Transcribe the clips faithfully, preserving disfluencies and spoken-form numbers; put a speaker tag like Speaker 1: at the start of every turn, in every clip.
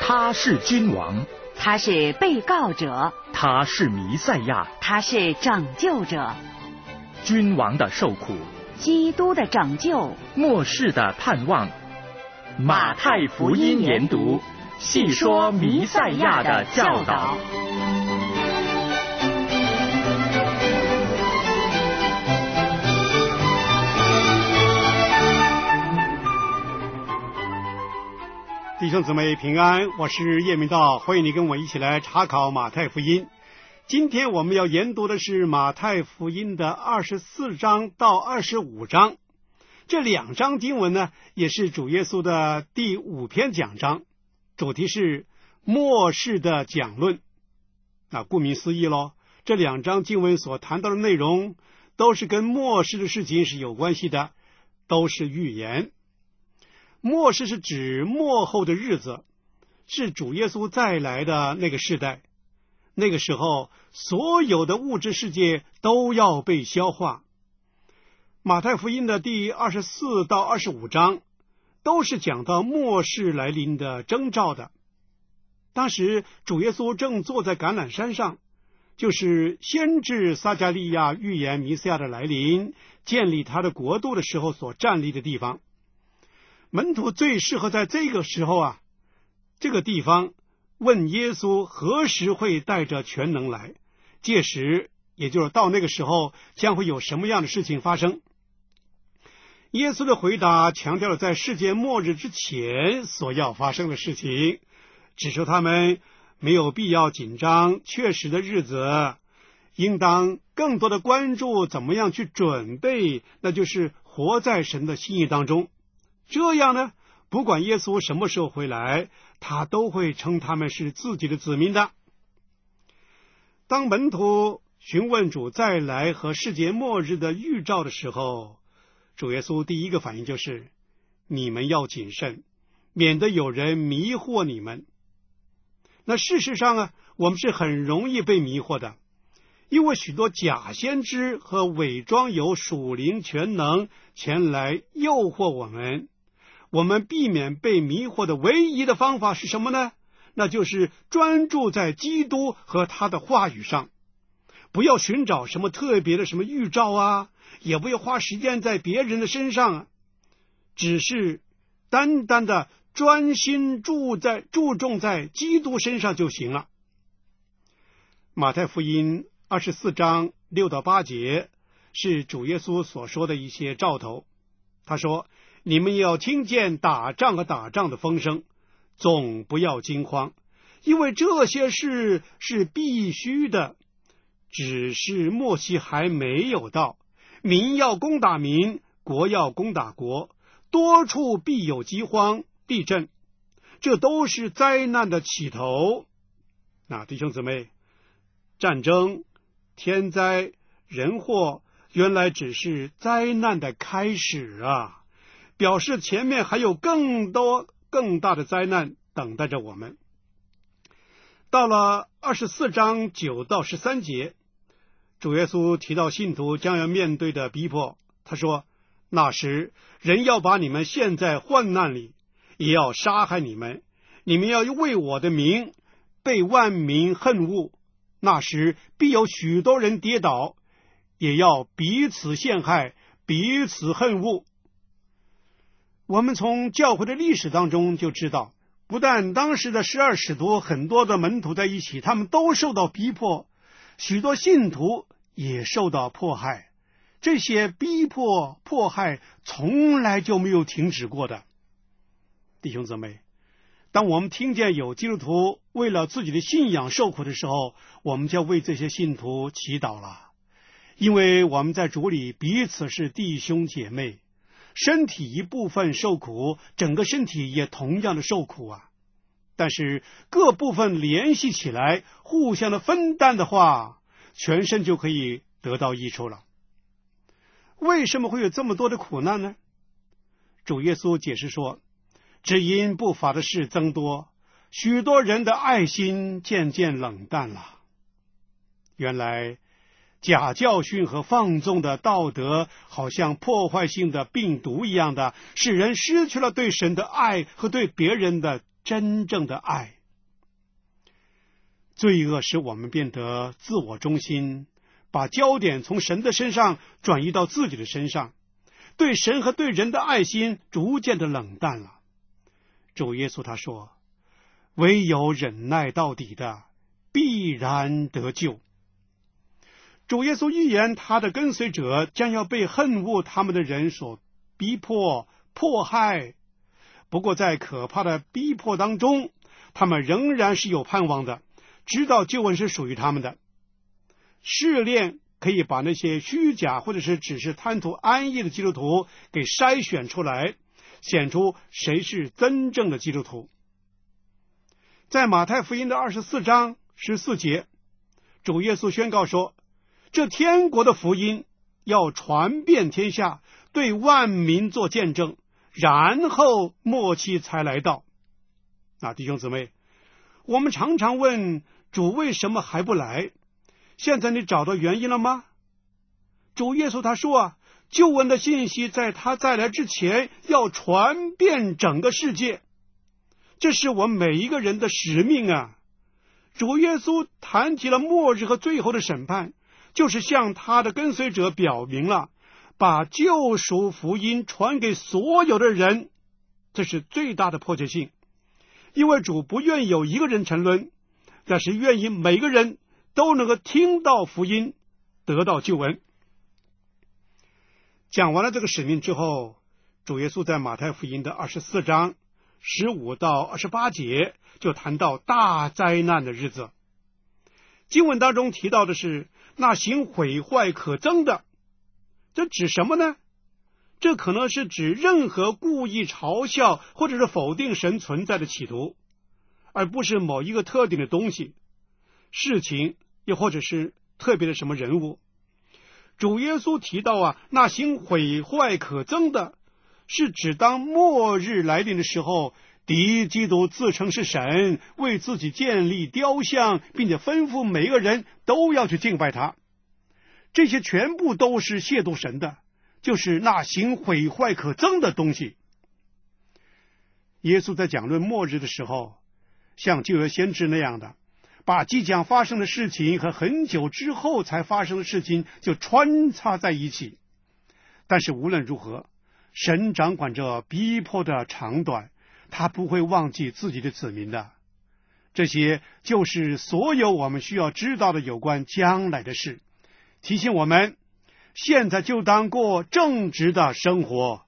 Speaker 1: 他是君王，
Speaker 2: 他是被告者，
Speaker 1: 他是弥赛亚，
Speaker 2: 他是拯救者。
Speaker 1: 君王的受苦，
Speaker 2: 基督的拯救，
Speaker 1: 末世的盼望。马太福音研读，细说弥赛亚的教导。
Speaker 3: 弟兄姊妹平安，我是叶明道，欢迎你跟我一起来查考马太福音。今天我们要研读的是马太福音的二十四章到二十五章，这两章经文呢，也是主耶稣的第五篇讲章，主题是末世的讲论。那顾名思义咯，这两章经文所谈到的内容都是跟末世的事情是有关系的，都是预言。末世是指末后的日子，是主耶稣再来的那个世代。那个时候，所有的物质世界都要被消化。马太福音的第二十四到二十五章都是讲到末世来临的征兆的。当时主耶稣正坐在橄榄山上，就是先知撒迦利亚预言弥赛亚的来临，建立他的国度的时候所站立的地方。门徒最适合在这个时候啊，这个地方问耶稣何时会带着全能来，届时也就是到那个时候将会有什么样的事情发生。耶稣的回答强调了在世界末日之前所要发生的事情，指出他们没有必要紧张确实的日子，应当更多的关注怎么样去准备，那就是活在神的心意当中。这样呢，不管耶稣什么时候回来，他都会称他们是自己的子民的。当门徒询问主再来和世界末日的预兆的时候，主耶稣第一个反应就是：你们要谨慎，免得有人迷惑你们。那事实上啊，我们是很容易被迷惑的，因为许多假先知和伪装有属灵全能前来诱惑我们。我们避免被迷惑的唯一的方法是什么呢？那就是专注在基督和他的话语上，不要寻找什么特别的什么预兆啊，也不要花时间在别人的身上啊，只是单单的专心注在注重在基督身上就行了。马太福音二十四章六到八节是主耶稣所说的一些兆头。他说：你们要听见打仗和打仗的风声，总不要惊慌，因为这些事是必须的，只是末期还没有到。民要攻打民，国要攻打国，多处必有饥荒、地震，这都是灾难的起头。那弟兄姊妹，战争、天灾、人祸原来只是灾难的开始啊，表示前面还有更多更大的灾难等待着我们。到了二十四章九到十三节，主耶稣提到信徒将要面对的逼迫，他说：那时人要把你们陷在患难里，也要杀害你们，你们要为我的名被万民恨恶，那时必有许多人跌倒，也要彼此陷害，彼此恨恶。我们从教会的历史当中就知道，不但当时的十二使徒很多的门徒在一起，他们都受到逼迫，许多信徒也受到迫害，这些逼迫迫害从来就没有停止过的。弟兄姊妹，当我们听见有基督徒为了自己的信仰受苦的时候，我们就要为这些信徒祈祷了，因为我们在主里彼此是弟兄姐妹，身体一部分受苦，整个身体也同样的受苦啊。但是各部分联系起来，互相的分担的话，全身就可以得到益处了。为什么会有这么多的苦难呢？主耶稣解释说，只因不法的事增多，许多人的爱心渐渐冷淡了。原来假教训和放纵的道德好像破坏性的病毒一样的，使人失去了对神的爱和对别人的真正的爱。 罪恶使我们变得自我中心，把焦点从神的身上转移到自己的身上，对神和对人的爱心逐渐的冷淡了。主耶稣他说，唯有忍耐到底的，必然得救。主耶稣预言他的跟随者将要被恨恶他们的人所逼迫迫害，不过在可怕的逼迫当中，他们仍然是有盼望的，知道救恩是属于他们的。试炼可以把那些虚假或者是只是贪图安逸的基督徒给筛选出来，显出谁是真正的基督徒。在马太福音的二十四章十四节，主耶稣宣告说，这天国的福音要传遍天下，对万民做见证，然后末期才来到。那弟兄姊妹，我们常常问主为什么还不来？现在你找到原因了吗？主耶稣他说啊，救恩的信息在他再来之前要传遍整个世界，这是我们每一个人的使命啊。主耶稣谈及了末日和最后的审判，就是向他的跟随者表明了把救赎福音传给所有的人，这是最大的迫切性。因为主不愿意有一个人沉沦，但是愿意每个人都能够听到福音，得到救恩。讲完了这个使命之后，主耶稣在马太福音的二十四章十五到二十八节就谈到大灾难的日子。经文当中提到的是那行毁坏可憎的，这指什么呢？这可能是指任何故意嘲笑或者是否定神存在的企图，而不是某一个特定的东西、事情，又或者是特别的什么人物。主耶稣提到啊，那行毁坏可憎的，是指当末日来临的时候，敌基督自称是神，为自己建立雕像，并且吩咐每个人都要去敬拜他。这些全部都是亵渎神的，就是那行毁坏可憎的东西。耶稣在讲论末日的时候，像旧约先知那样的，把即将发生的事情和很久之后才发生的事情就穿插在一起。但是无论如何，神掌管着逼迫的长短，他不会忘记自己的子民的。这些就是所有我们需要知道的有关将来的事，提醒我们现在就当过正直的生活。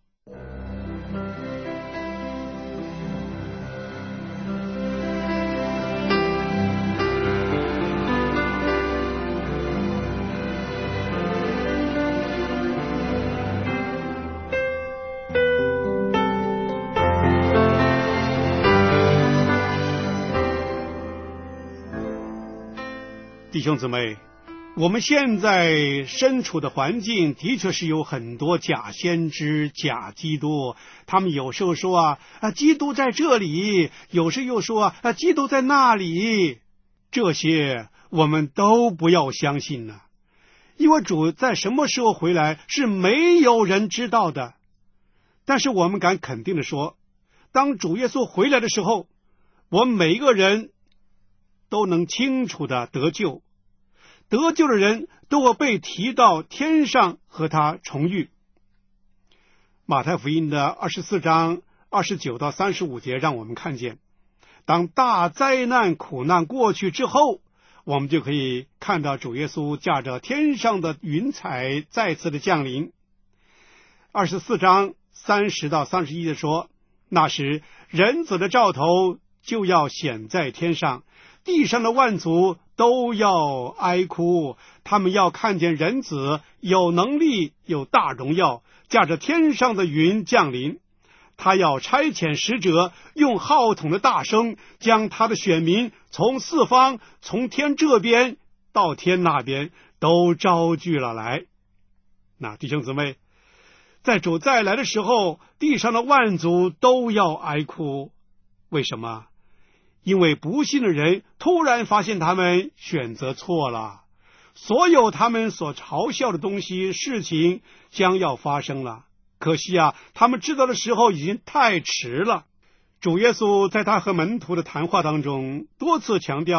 Speaker 3: 弟兄姊妹，我们现在身处的环境的确是有很多假先知、假基督，他们有时候说啊啊，基督在这里，有时又说啊，基督在那里。这些我们都不要相信呢，因为主在什么时候回来是没有人知道的。但是我们敢肯定的说，当主耶稣回来的时候，我们每一个人都能清楚的得救。得救的人都会被提到天上和他重遇。马太福音的二十四章二十九到三十五节让我们看见，当大灾难苦难过去之后，我们就可以看到主耶稣驾着天上的云彩再次的降临。二十四章三十到三十一节说，那时人子的兆头就要显在天上，地上的万族都要哀哭，他们要看见人子有能力有大荣耀，驾着天上的云降临。他要差遣使者，用号筒的大声，将他的选民从四方，从天这边到天那边都招聚了来。那弟兄姊妹，在主再来的时候，地上的万族都要哀哭。为什么？因为不信的人突然发现他们选择错了，所有他们所嘲笑的东西事情将要发生了。可惜啊，他们知道的时候已经太迟了。主耶稣在他和门徒的谈话当中多次强调，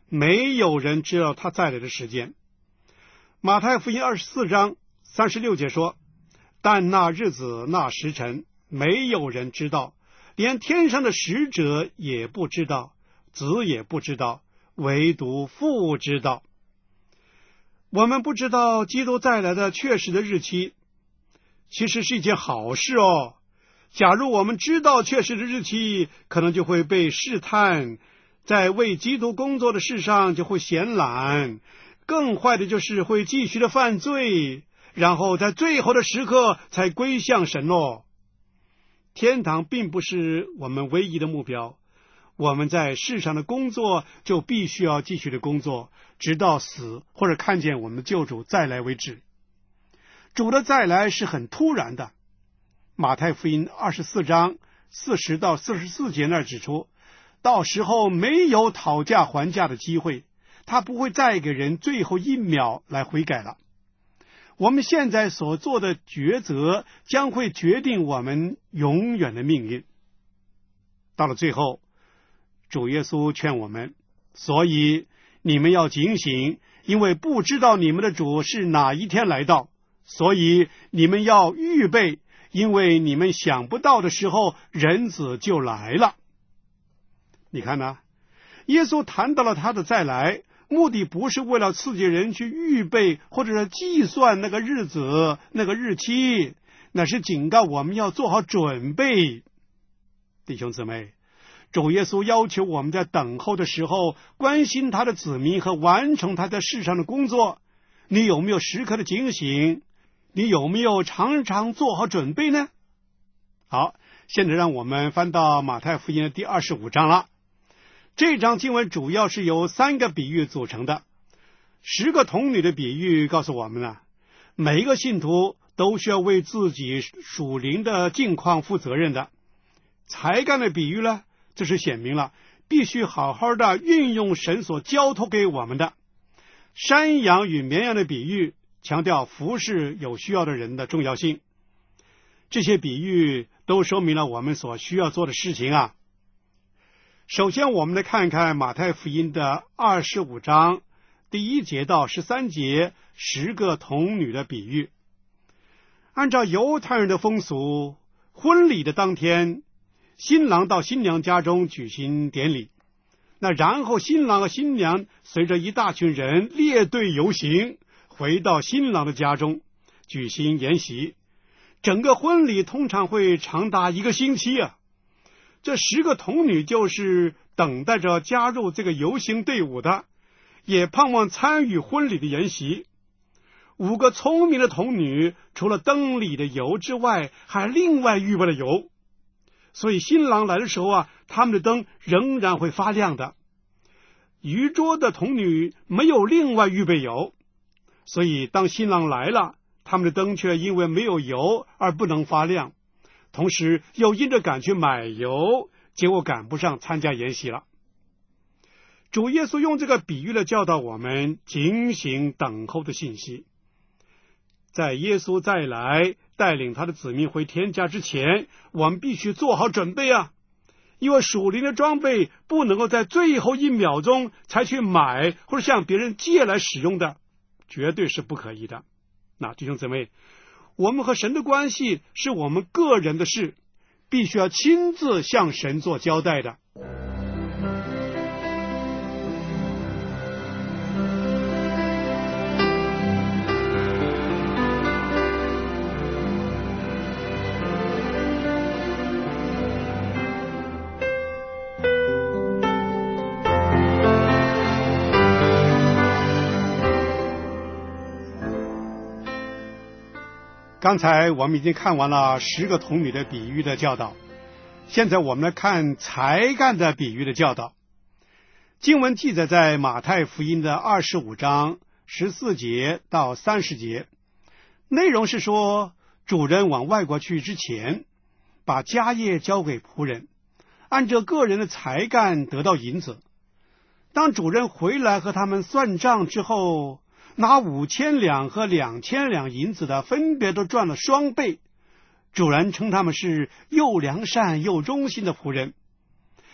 Speaker 3: 没有人知道他再来的时间。马太福音二十四章三十六节说，但那日子那时辰没有人知道，连天上的使者也不知道，子也不知道，唯独父知道。我们不知道基督再来的确实的日期，其实是一件好事哦。假如我们知道确实的日期，可能就会被试探，在为基督工作的事上就会闲懒，更坏的就是会继续的犯罪，然后在最后的时刻才归向神哦。天堂并不是我们唯一的目标，我们在世上的工作就必须要继续的工作，直到死或者看见我们的救主再来为止。主的再来是很突然的。马太福音二十四章四十到四十四节那儿指出，到时候没有讨价还价的机会，他不会再给人最后一秒来悔改了。我们现在所做的抉择将会决定我们永远的命运。到了最后，主耶稣劝我们，所以你们要警醒，因为不知道你们的主是哪一天来到，所以你们要预备，因为你们想不到的时候，人子就来了。你看呢？耶稣谈到了他的再来，目的不是为了刺激人去预备或者是计算那个日子那个日期，那是警告我们要做好准备。弟兄姊妹，主耶稣要求我们在等候的时候关心他的子民和完成他在世上的工作。你有没有时刻的警醒？你有没有常常做好准备呢？好，现在让我们翻到马太福音的第二十五章了。这章经文主要是由三个比喻组成的。十个童女的比喻告诉我们呢，每一个信徒都需要为自己属灵的境况负责任的。才干的比喻呢，这是显明了必须好好的运用神所交托给我们的。山羊与绵羊的比喻强调服侍有需要的人的重要性。这些比喻都说明了我们所需要做的事情啊。首先我们来看看马太福音的二十五章第一节到十三节，十个童女的比喻。按照犹太人的风俗，婚礼的当天，新郎到新娘家中举行典礼，那然后新郎和新娘随着一大群人列队游行，回到新郎的家中举行筵席。整个婚礼通常会长达一个星期啊。这十个童女就是等待着加入这个游行队伍的，也盼望参与婚礼的筵席。五个聪明的童女除了灯里的油之外，还另外预备了油，所以新郎来的时候啊，他们的灯仍然会发亮的。愚拙的童女没有另外预备油，所以当新郎来了，他们的灯却因为没有油而不能发亮，同时又因着赶去买油，结果赶不上参加筵席了。主耶稣用这个比喻来教导我们警醒等候的信息。在耶稣再来带领他的子民回天家之前，我们必须做好准备啊！因为属灵的装备不能够在最后一秒钟才去买或者向别人借来使用的，绝对是不可以的。那弟兄姊妹，我们和神的关系是我们个人的事，必须要亲自向神做交代的。刚才我们已经看完了十个童女的比喻的教导，现在我们来看才干的比喻的教导。经文记载在马太福音的二十五章十四节到三十节，内容是说，主人往外国去之前，把家业交给仆人，按照个人的才干得到银子。当主人回来和他们算账之后，拿五千两和两千两银子的分别都赚了双倍，主人称他们是又良善又忠心的仆人。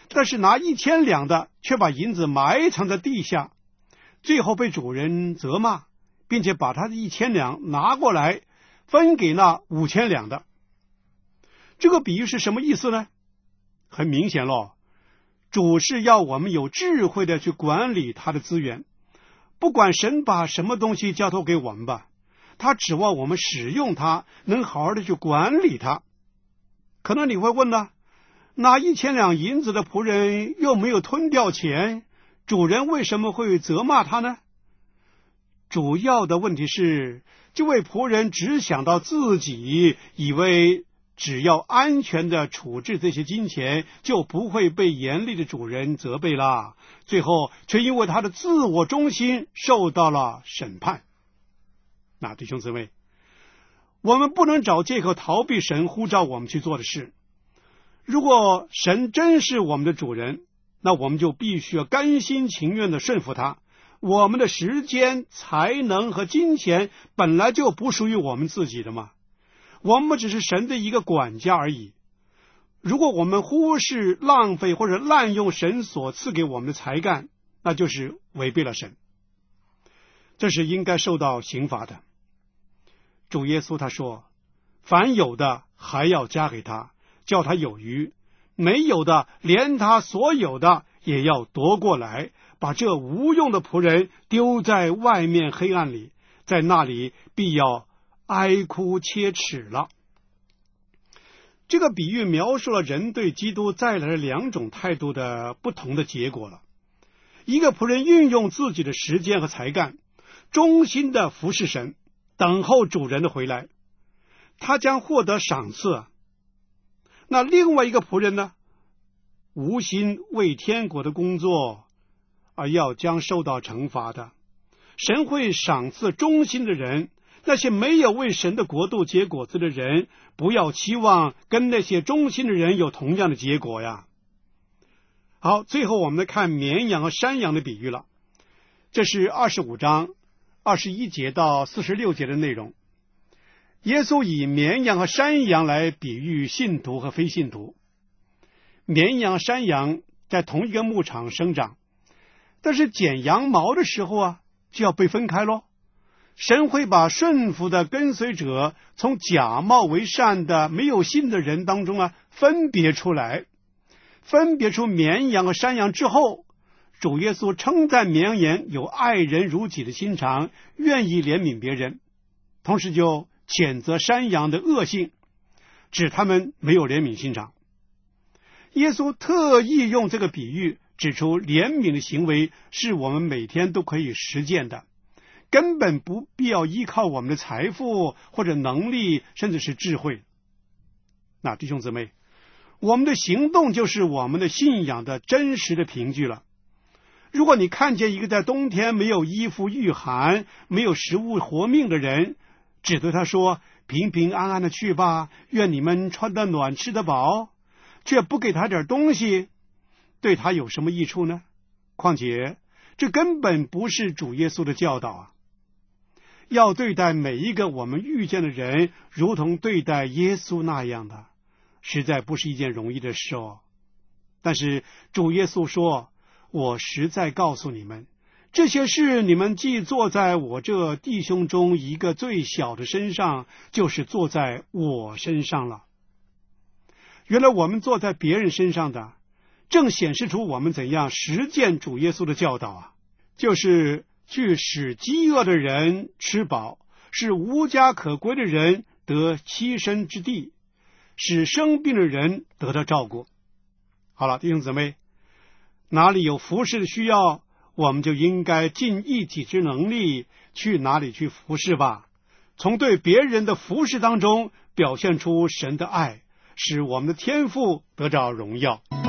Speaker 3: 但是拿一千两的却把银子埋藏在地下，最后被主人责骂，并且把他的一千两拿过来分给那五千两的。这个比喻是什么意思呢？很明显咯，主是要我们有智慧的去管理他的资源。不管神把什么东西交托给我们吧，他指望我们使用它，能好好的去管理它。可能你会问呢，那一千两银子的仆人又没有吞掉钱，主人为什么会责骂他呢？主要的问题是，这位仆人只想到自己，以为只要安全的处置这些金钱，就不会被严厉的主人责备了，最后却因为他的自我中心受到了审判。那弟兄姊妹，我们不能找借口逃避神呼召我们去做的事。如果神真是我们的主人，那我们就必须要甘心情愿的顺服他。我们的时间、才能和金钱本来就不属于我们自己的嘛，我们只是神的一个管家而已。如果我们忽视、浪费或者滥用神所赐给我们的才干，那就是违背了神，这是应该受到刑罚的。主耶稣他说，凡有的还要加给他，叫他有余；没有的，连他所有的也要夺过来，把这无用的仆人丢在外面黑暗里，在那里必要哀哭切齿了。这个比喻描述了人对基督再来的两种态度的不同的结果了。一个仆人运用自己的时间和才干，忠心的服侍神，等候主人的回来，他将获得赏赐。那另外一个仆人呢，无心为天国的工作，而要将受到惩罚的。神会赏赐忠心的人，那些没有为神的国度结果子的人，不要期望跟那些忠心的人有同样的结果呀。好，最后我们来看绵羊和山羊的比喻了。这是二十五章二十一节到四十六节的内容。耶稣以绵羊和山羊来比喻信徒和非信徒。绵羊、山羊在同一个牧场生长，但是剪羊毛的时候啊，就要被分开咯。神会把顺服的跟随者从假冒为善的没有信的人当中啊分别出来，分别出绵羊和山羊之后，主耶稣称赞绵羊有爱人如己的心肠，愿意怜悯别人，同时就谴责山羊的恶性，指他们没有怜悯心肠。耶稣特意用这个比喻指出，怜悯的行为是我们每天都可以实践的，根本不必要依靠我们的财富或者能力，甚至是智慧。那弟兄姊妹，我们的行动就是我们的信仰的真实的凭据了。如果你看见一个在冬天没有衣服御寒、没有食物活命的人，只对他说平平安安的去吧，愿你们穿得暖吃得饱，却不给他点东西，对他有什么益处呢？况且这根本不是主耶稣的教导啊！要对待每一个我们遇见的人如同对待耶稣那样的，实在不是一件容易的事哦。但是主耶稣说，我实在告诉你们，这些事你们既做在我这弟兄中一个最小的身上，就是做在我身上了。原来我们做在别人身上的，正显示出我们怎样实践主耶稣的教导啊，就是去使饥饿的人吃饱，使无家可归的人得栖身之地，使生病的人得到照顾。好了，弟兄姊妹，哪里有服侍的需要，我们就应该尽一己之能力去哪里去服侍吧。从对别人的服侍当中表现出神的爱，使我们的天父得到荣耀。